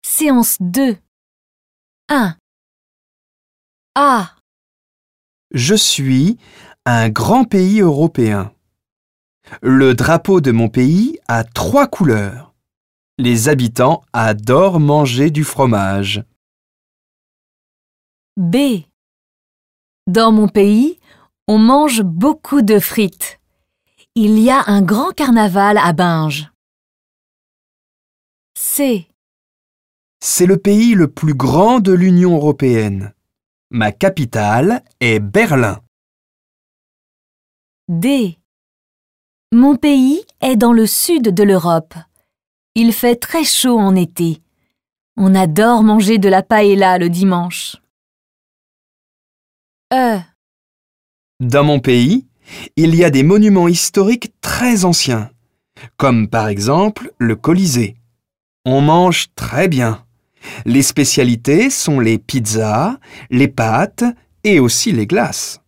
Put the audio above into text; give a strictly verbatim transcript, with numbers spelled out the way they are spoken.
Séance deux. un. A. Je suis un grand pays européen. Le drapeau de mon pays a trois couleurs. Les habitants adorent manger du fromage. B. Dans mon pays, on mange beaucoup de frites. Il y a un grand carnaval à Binge. C. C'est le pays le plus grand de l'Union européenne. Ma capitale est Berlin. D. Mon pays est dans le sud de l'Europe. Il fait très chaud en été. On adore manger de la paella le dimanche. E. Dans mon pays, il y a des monuments historiques très anciens, comme par exemple le Colisée. On mange très bien. Les spécialités sont les pizzas, les pâtes et aussi les glaces.